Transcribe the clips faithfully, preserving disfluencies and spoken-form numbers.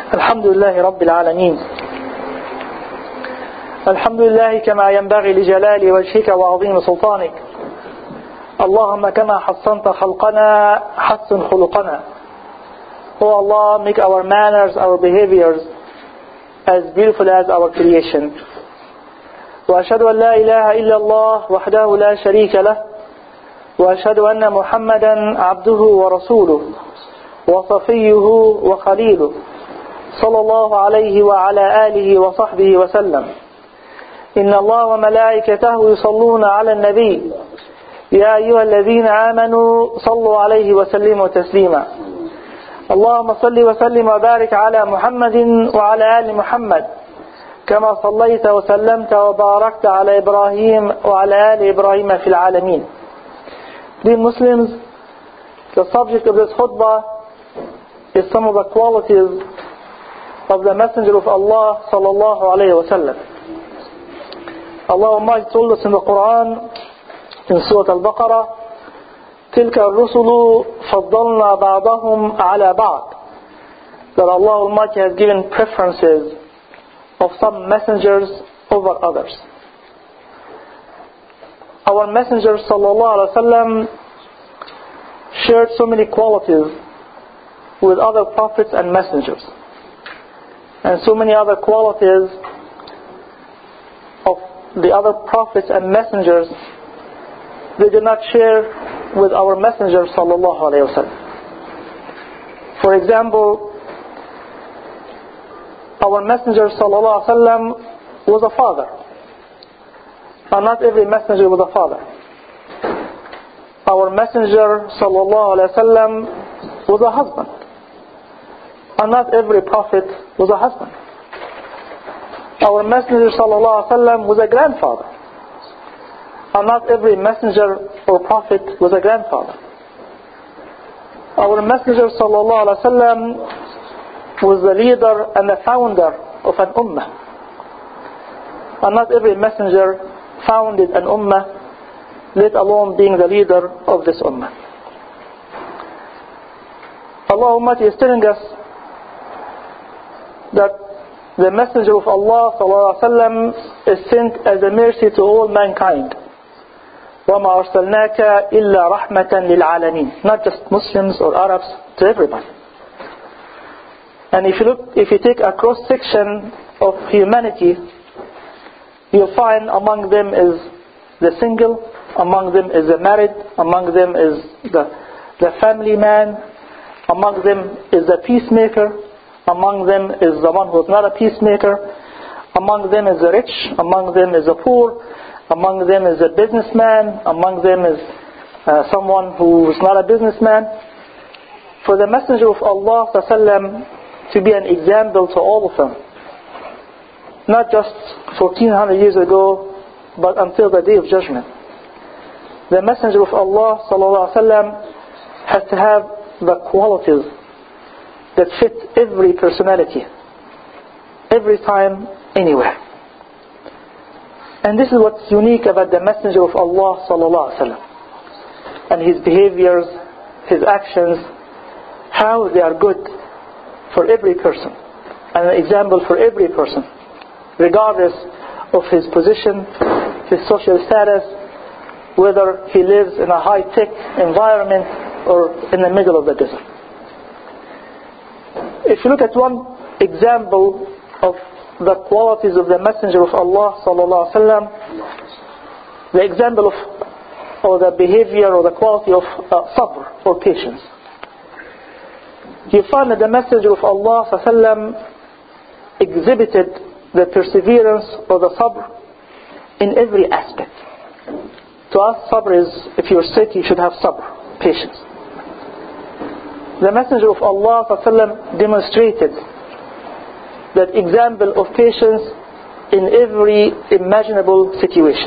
الحمد لله رب العالمين. الحمد لله كما ينبغي لجلال وجهك وعظيم سلطانك. اللهم كما حسنت خلقنا حسن خلقنا. O Allah, make our manners, our behaviors as beautiful as our creation. وأشهد أن لا إله إلا الله وحده لا شريك له وأشهد أن محمدا عبده ورسوله وصفيه وخليله صلى الله عليه وعلى آله وصحبه وسلم. إن الله وملائكته يصلون على النبي يا أيها الذين آمنوا صلوا عليه وسلموا تسليما. اللهم صل وسلم وبارك على محمد وعلى آل محمد كما صليت وسلمت وباركت على إبراهيم وعلى آل إبراهيم في العالمين. Dear Muslims, the subject of this khutbah is some of the qualities of the Messenger of Allah sallallahu alayhi wa sallam. Allah Almighty told us in the Quran in Surah Al-Baqarah, تِلْكَ الرُّسُلُ فَضَّلْنَا بَعْضَهُمْ عَلَى بَعْضٍ, that Allah Almighty has given preferences of some messengers over others. Our Messenger sallallahu alayhi wa sallam shared so many qualities with other prophets and messengers, and so many other qualities of the other prophets and messengers they did not share with our Messenger sallallahu alayhi wa sallam. For example, our Messenger sallallahu alayhi wa sallam was a father, and not every messenger was a father. Our Messenger sallallahu alayhi wa sallam was a husband, and not every prophet was a husband. Our Messenger sallallahu alayhi wa sallam was a grandfather, and not every messenger or prophet was a grandfather. Our Messenger sallallahu alayhi wa sallam was the leader and the founder of an ummah, and not every messenger founded an ummah, let alone being the leader of this ummah. Allah Almighty is telling us that the Messenger of Allah sallallahu alaihi wasallam is sent as a mercy to all mankind. وَمَا أَرْسَلْنَاكَ إِلَّا رَحْمَةً لِلْعَالَمِينَ, not just Muslims or Arabs, to everybody. And if you look, if you take a cross section of humanity, you'll find among them is the single, among them is the married, among them is the the family man, among them is the peacemaker, among them is the one who is not a peacemaker, among them is the rich, among them is the poor, among them is a businessman, among them is uh, someone who is not a businessman. For the Messenger of Allah sallam to be an example to all of them, not just fourteen hundred years ago, but until the day of judgment. The Messenger of Allah sallallahu alaihi wasallam has to have the qualities that fit every personality, every time, anywhere. And this is what's unique about the Messenger of Allah sallallahu alaihi wasallam, and his behaviors, his actions, how they are good for every person, and an example for every person, regardless of his position, his social status, whether he lives in a high-tech environment or in the middle of the desert. If you look at one example of the qualities of the Messenger of Allah sallallahu alaihi wasallam, the example of or the behavior or the quality of uh, sabr or patience, you find that the Messenger of Allah sallallahu alaihi wasallam exhibited the perseverance or the sabr in every aspect. To us, sabr is, if you're sick, you should have sabr, patience. The Messenger of Allah sallallahu alaihi wasallam demonstrated that example of patience in every imaginable situation.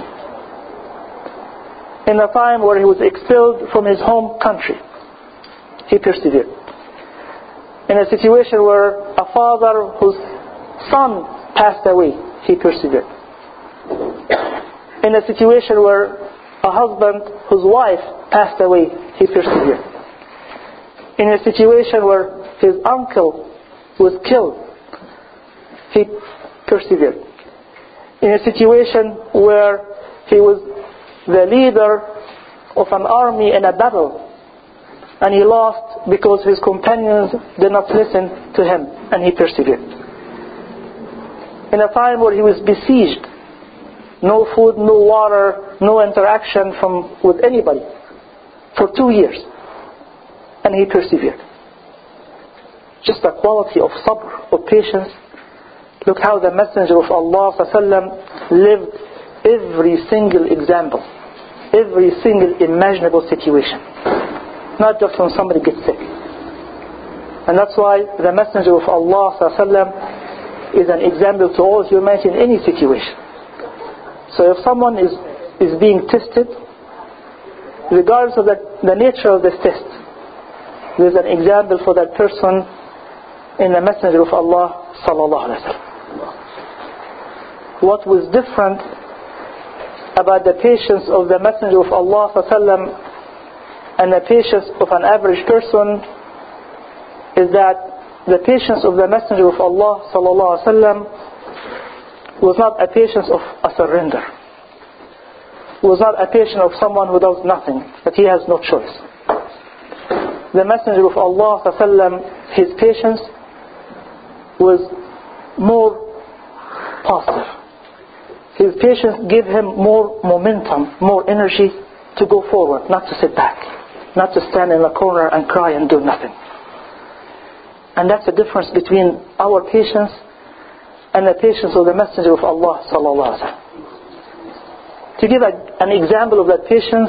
In a time where he was expelled from his home country, he persevered. In a situation where a father whose son passed away, he persevered. In a situation where a husband whose wife passed away, he persevered. In a situation where his uncle was killed, he persevered. In a situation where he was the leader of an army in a battle, and he lost because his companions did not listen to him, and he persevered. In a time where he was besieged, no food, no water, no interaction from with anybody for two years, and he persevered. Just the quality of sabr, of patience. Look how the Messenger of Allah ﷺ lived every single example, every single imaginable situation, not just when somebody gets sick. And that's why the Messenger of Allah ﷺ is an example to all humanity in any situation. So if someone is, is being tested, regardless of the, the nature of this test, there's an example for that person in the Messenger of Allah sallallahu alaihi wasallam. What was different about the patience of the Messenger of Allah sallallahu alaihi wasallam and the patience of an average person is that the patience of the Messenger of Allah sallallahu alaihi wasallam was not a patience of a surrender. It was not a patience of someone who does nothing, but he has no choice. The Messenger of Allah sallallahu alaihi wasallam, his patience was more positive. His patience gave him more momentum, more energy to go forward, not to sit back, not to stand in a corner and cry and do nothing. And that's the difference between our patience and the patience of the Messenger of Allah sallallahu alaihi wasallam. To give a, an example of that patience,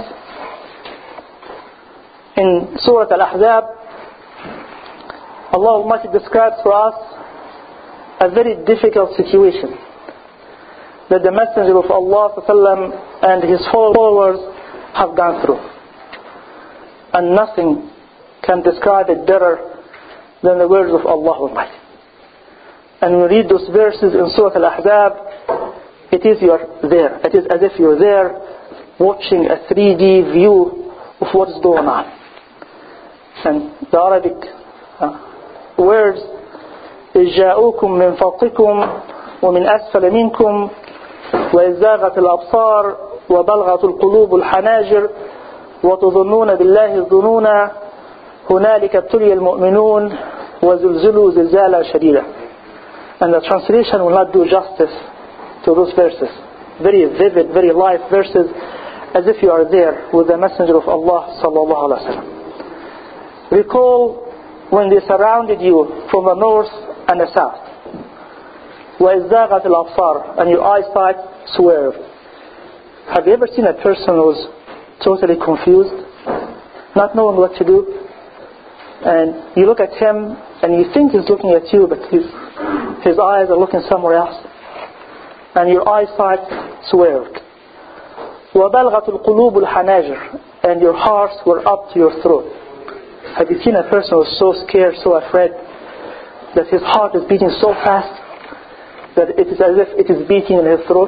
in Surah Al-Ahzab, Allah Almighty describes for us a very difficult situation that the Messenger of Allah sallallahu and his followers have gone through. And nothing can describe it better than the words of Allah Almighty. And when we read those verses in Surah Al-Ahzab, it is you're there. It is as if you're there watching a three D view of what is going on. And the Arabic uh, words is جاءوكم من فوقكم ومن أسفل منكم وإذ زاغت الأبصار وبلغت القلوب الحناجر وتظنون بالله الظنون هنالك ابتلي المؤمنون وزلزلوا زلزالا شديدا. And the translation will not do justice to those verses. Very vivid, very live verses, as if you are there with the Messenger of Allah sallallahu alaihi wasallam. Recall when they surrounded you from the north and the south. وَإِذْ زَاغَتِ الْأَبْصَارُ, and your eyesight swerved. Have you ever seen a person who's totally confused, not knowing what to do? And you look at him and you think he's looking at you, but his, his eyes are looking somewhere else. And your eyesight swerved. وَبَلْغَتُ الْقُلُوبُ الْحَنَاجِرُ, and your hearts were up to your throat. Have you seen a person who's so scared, so afraid, that his heart is beating so fast that it is as if it is beating in his throat?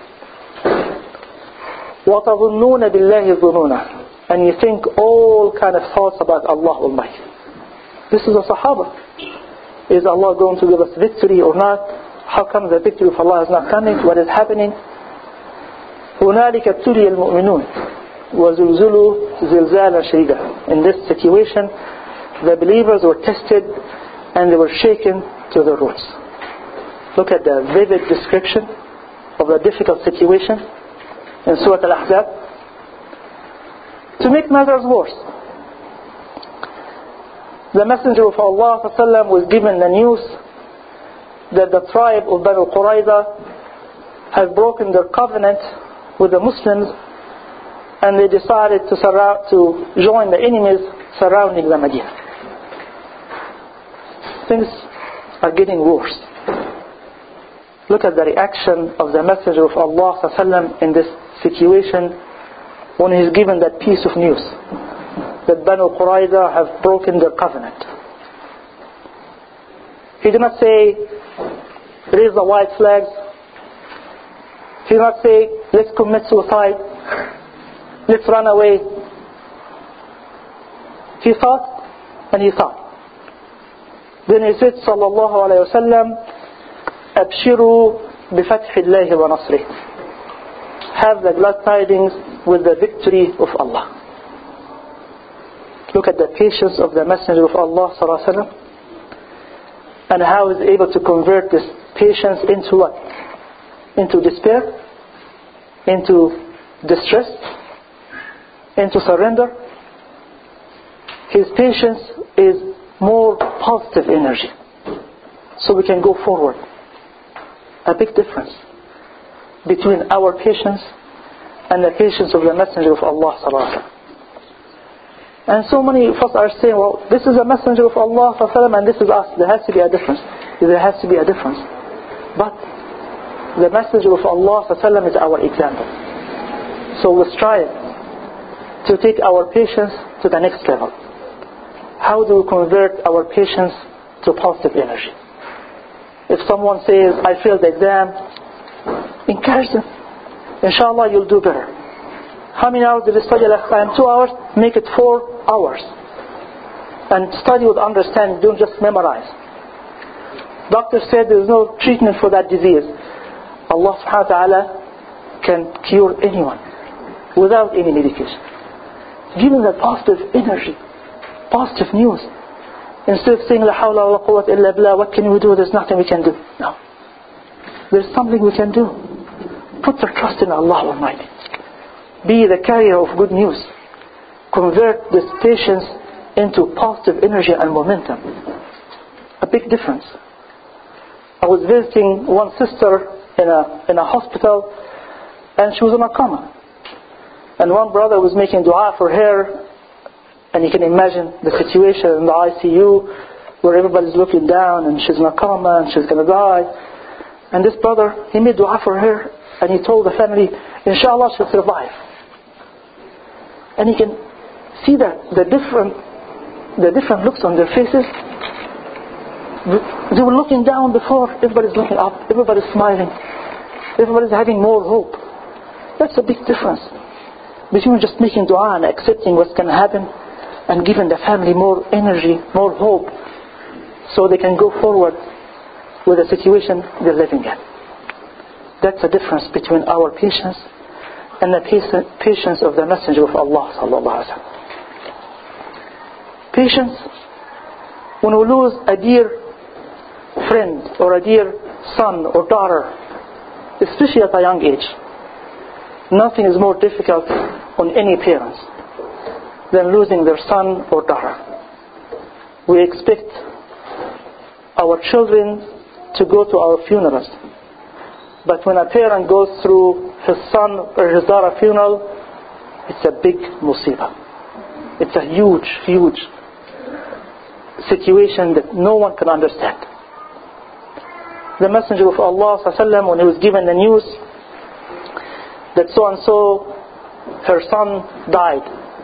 وَتَظُنُّونَ بِاللَّهِ الظُّنُونَ, and you think all kind of thoughts about Allah Almighty. This is a Sahaba. Is Allah going to give us victory or not? How come the victory of Allah is not coming? What is happening? هُنَالِكَ ابْتُلِيَ الْمُؤْمِنُونَ وَزُلْزُلُوا زِلْزَالًا شَدِيدًا. In this situation, the believers were tested and they were shaken to their roots. Look at the vivid description of the difficult situation in Surah Al-Ahzab. To make matters worse, the Messenger of Allah ﷺ was given the news that the tribe of Banu Qurayza has broken their covenant with the Muslims, and they decided to, surround, to join the enemies surrounding the Medina. Things are getting worse. Look at the reaction of the Messenger of Allah ﷺ in this situation when he is given that piece of news that Banu Qurayza have broken their covenant. He did not say, raise the white flags. He did not say, let's commit suicide. Let's run away. He thought and he thought. Then he said, sallallahu alayhi wa sallam, أبشروا بفتح الله ونصره. Have the glad tidings with the victory of Allah. Look at the patience of the Messenger of Allah sallallahu alaihi wasallam, and how he is able to convert this patience into what? Into despair, into distress, into surrender. His patience is more positive energy, so we can go forward. A big difference between our patience and the patience of the Messenger of Allah sallallahu alaihi wasallam. And so many of us are saying, well, this is a Messenger of Allah sallallahu alaihi wasallam and this is us. There has to be a difference. There has to be a difference. But the Messenger of Allah sallallahu alaihi wasallam is our example. So we strive to take our patience to the next level. How do we convert our patience to positive energy? If someone says, I failed the exam, encourage them. Inshallah, you'll do better. How many hours did you study last time? Two hours? Make it four hours. And study with understanding. Don't just memorize. Doctor said there is no treatment for that disease. Allah subhanahu wa ta'ala can cure anyone without any medication. Give them that positive energy, positive news. Instead of saying, La hawla wa la quwwata illa billah, what can we do? There's nothing we can do. No. There's something we can do. Put your trust in Allah Almighty. Be the carrier of good news. Convert this patience into positive energy and momentum. A big difference. I was visiting one sister in a in a hospital, and she was in a coma. And one brother was making dua for her, and you can imagine the situation in the I C U where everybody's looking down and she's in a coma and she's going to die. And this brother, he made dua for her, and he told the family, inshallah she'll survive. And you can see that the different the different looks on their faces. They were looking down before, everybody's looking up, everybody's smiling, everybody's having more hope. That's a big difference between just making dua and accepting what's going to happen and giving the family more energy, more hope, so they can go forward with the situation they're living in. That's the difference between our patience and the patience of the Messenger of Allah sallallahu alaihi wasallam. Patience, when we lose a dear friend or a dear son or daughter, especially at a young age, nothing is more difficult on any parents than losing their son or daughter. We expect our children to go to our funerals, but when a parent goes through his son or his daughter funeral, it's a big musibah. It's a huge, huge situation that no one can understand. The Messenger of Allah sallallahu alaihi wasallam, when he was given the news that so and so her son died,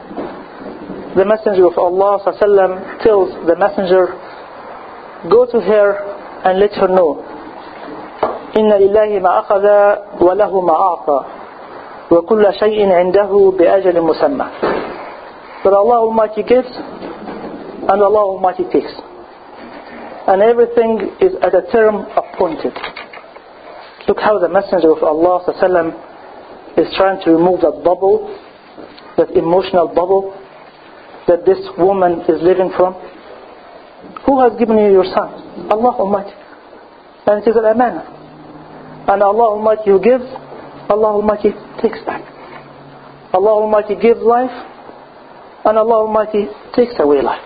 the Messenger of Allah sallallahu alaihi wasallam tells the messenger, go to her and let her know, inna lillahi ma akhadha wa lahu ma a'ta wa kulla shay'in 'indahu bi ajalin musamma. But Allah Almighty gives and Allah Almighty takes, and everything is at a term appointed. Look how the Messenger of Allah sallallahu alaihi wasallam is trying to remove that bubble, that emotional bubble that this woman is living from. Who has given you your son? Allah Almighty. And it is an amana. And Allah Almighty who gives, Allah Almighty takes back. Allah Almighty gives life, and Allah Almighty takes away life.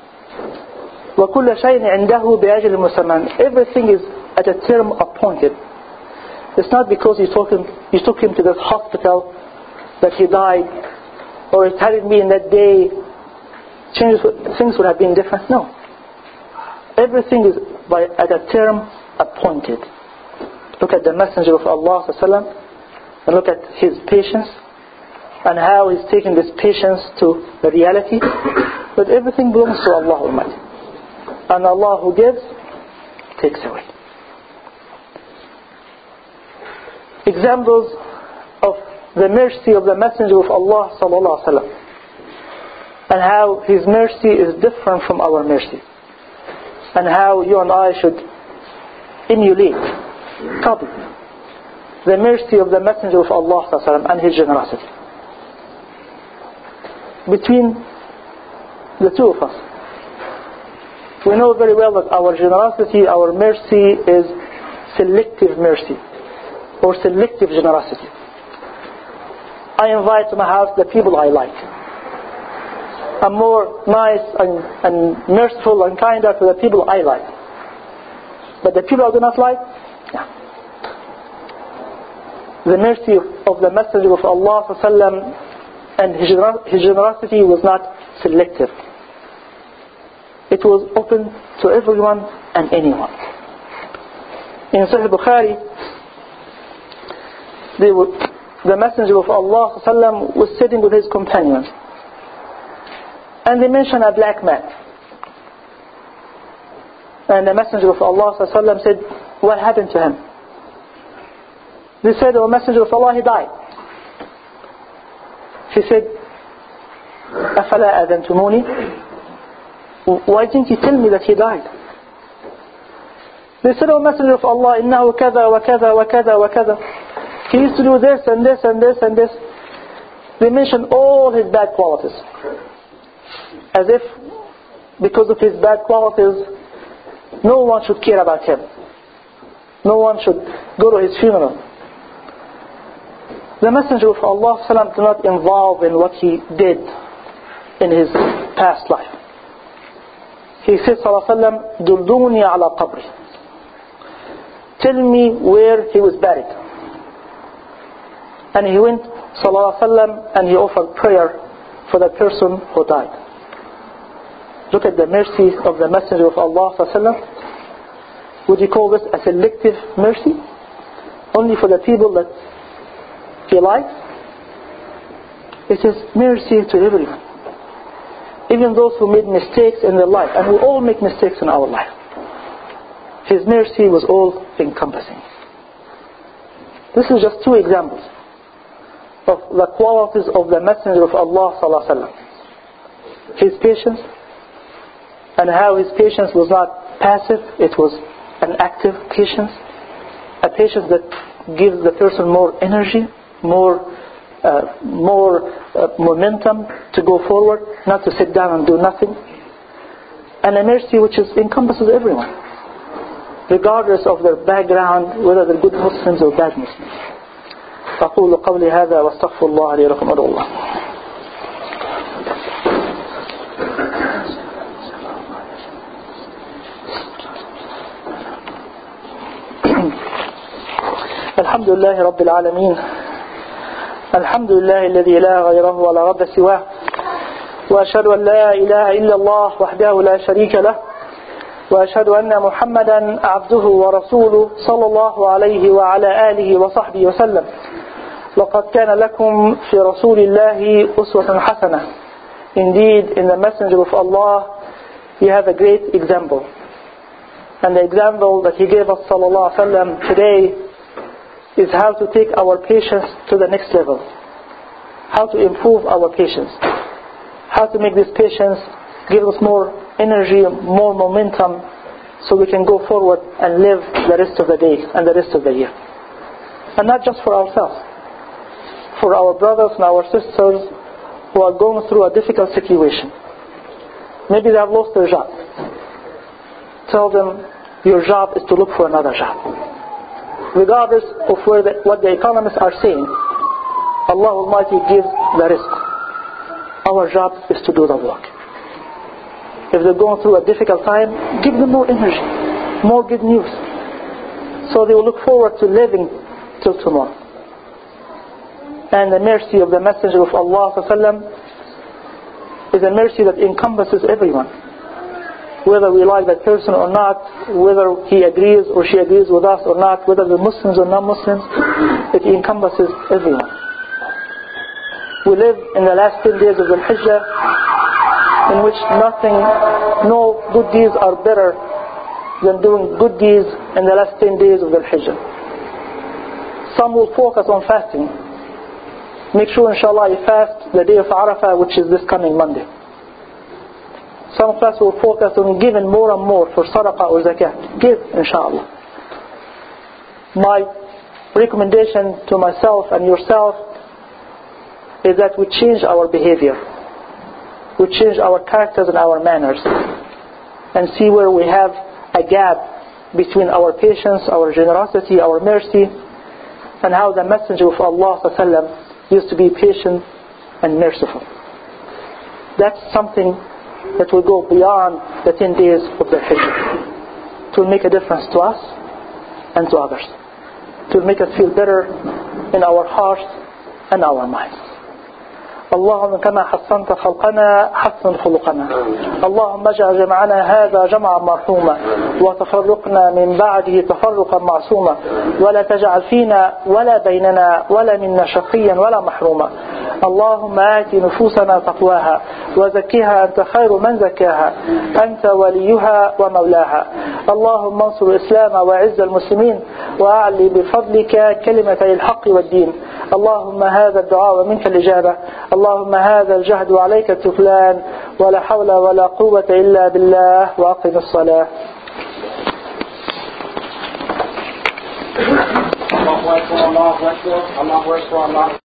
وَكُلَّ شَيْءٍ عِنْدَهُ بِأَجْلٍ مُسَمًّى. Everything is at a term appointed. It's not because you took him, you took him to this hospital that he died, or it hadn't been that day, changes, things would have been different. No. Everything is by, at a term appointed. Look at the Messenger of Allah sallallahu alaihi wasallam, and look at his patience and how he's taking this patience to the reality. But everything belongs to Allah Almighty. And Allah who gives, takes away. Examples of the mercy of the Messenger of Allah sallallahu alaihi wasallam, and how his mercy is different from our mercy, and how you and I should emulate Qadr. The mercy of the Messenger of Allah and his generosity. Between the two of us. We know very well that our generosity, our mercy is selective mercy or selective generosity. I invite to my house the people I like. I'm more nice and, and merciful and kinder to the people I like. But the people I do not like, yeah. The mercy of the Messenger of Allah and his generosity was not selective. It was open to everyone and anyone. In Sahih Bukhari, they were, the Messenger of Allah was sitting with his companions, and they mentioned a black man. And the Messenger of Allah said, "What happened to him?" They said, "O Messenger of Allah, he died." He said, "Afala adhantumuni?" Why didn't you tell me that he died? They said, "O Messenger of Allah, innahu kada wa kada wa kada wa kada. He used to do this and this and this and this." They mentioned all his bad qualities. As if because of his bad qualities, no one should care about him. No one should go to his funeral. The Messenger of Allah did not involve in what he did in his past life. He said, sallallahu alaihi wasallam, "Dulduni ala qabri." Tell me where he was buried. And he went, sallallahu alaihi wasallam, and he offered prayer for the person who died. Look at the mercy of the Messenger of Allah sallallahu alaihi wasallam. Would you call this a selective mercy? Only for the people that he likes? It is mercy to everyone. Even those who made mistakes in their life, and we all make mistakes in our life. His mercy was all encompassing. This is just two examples of the qualities of the Messenger of Allah sallallahu alaihi wasallam. His patience, and how his patience was not passive, it was an active patience, a patience that gives the person more energy, more uh, more uh, momentum to go forward, not to sit down and do nothing, and a mercy which is, encompasses everyone, regardless of their background, whether they're good Muslims or bad Muslims. أقول قولي هذا واستغفر الله لي ولكم ادعوا الله. الحمد لله رب العالمين. الحمد لله الذي لا غيره ولا رب سواه، وأشهد أن لا إله إلا الله وحده لا شريك له، وأشهد أن محمدا عبده ورسوله صلى الله عليه وعلى آله وصحبه وسلم. لقد كان لكم في رسول الله أسوة حسنة. Indeed, in the Messenger of Allah, you have a great example. And the example that he gave us sallallahu alaihi wasallam today is how to take our patience to the next level. How to improve our patience. How to make this patience give us more energy, more momentum, so we can go forward and live the rest of the day and the rest of the year. And not just for ourselves. For our brothers and our sisters who are going through a difficult situation. Maybe they have lost their job. Tell them, your job is to look for another job. Regardless of where the, what the economists are saying, Allah Almighty gives the risk. Our job is to do the work. If they're going through a difficult time, give them more energy, more good news, so they will look forward to living till tomorrow. And the mercy of the Messenger of Allah is a mercy that encompasses everyone. Whether we like that person or not, whether he agrees or she agrees with us or not, whether they're Muslims or non-Muslims, it encompasses everyone. We live in the last ten days of the Hijjah, in which nothing, no good deeds are better than doing good deeds in the last ten days of the Hijjah. Some will focus on fasting. Make sure inshallah you fast the day of Arafah, which is this coming Monday. Some of us will focus on giving more and more for sadaqah or zakat. Give inshallah. my recommendation to myself and yourself is that we change our behavior. We change our characters and our manners, and see where we have a gap between our patience, our generosity, our mercy, and how the Messenger of Allah sallallahu alaihi wasallam used to be patient and merciful. That's something that will go beyond the ten days of the Hijr. It will make a difference to us and to others. It will make us feel better in our hearts and our minds. اللهم كما حسنت خلقنا حسن خلقنا. اللهم اجعل جمعنا هذا جمعا مرحوما وتفرقنا من بعده تفرقا معصوما ولا تجعل فينا ولا بيننا ولا منا شقيا ولا محروما. اللهم آت نفوسنا تقواها وزكها أنت خير من زكاها أنت وليها ومولاها. اللهم انصر الإسلام وعز المسلمين وأعلي بفضلك كلمة الحق والدين. اللهم هذا الدعاء ومنك الإجابة. اللهم هذا الجهد وعليك التكلان ولا حول ولا قوة إلا بالله وأقم الصلاة. الله أكبر الله أكبر الله أكبر الله